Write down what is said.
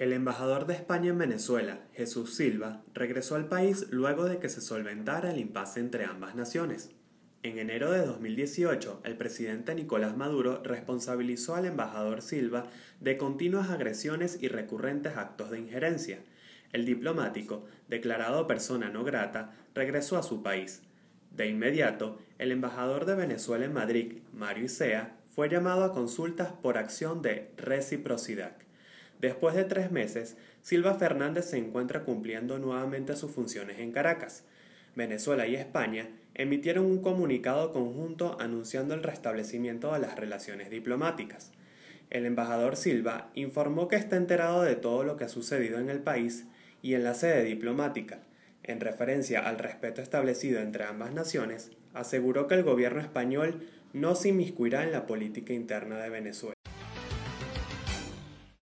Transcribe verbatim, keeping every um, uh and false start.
El embajador de España en Venezuela, Jesús Silva, regresó al país luego de que se solventara el impasse entre ambas naciones. En enero de dos mil dieciocho, el presidente Nicolás Maduro responsabilizó al embajador Silva de continuas agresiones y recurrentes actos de injerencia. El diplomático, declarado persona no grata, regresó a su país. De inmediato, el embajador de Venezuela en Madrid, Mario Isea, fue llamado a consultas por acción de reciprocidad. Después de tres meses, Silva Fernández se encuentra cumpliendo nuevamente sus funciones en Caracas. Venezuela y España emitieron un comunicado conjunto anunciando el restablecimiento de las relaciones diplomáticas. El embajador Silva informó que está enterado de todo lo que ha sucedido en el país y en la sede diplomática. En referencia al respeto establecido entre ambas naciones, aseguró que el gobierno español no se inmiscuirá en la política interna de Venezuela.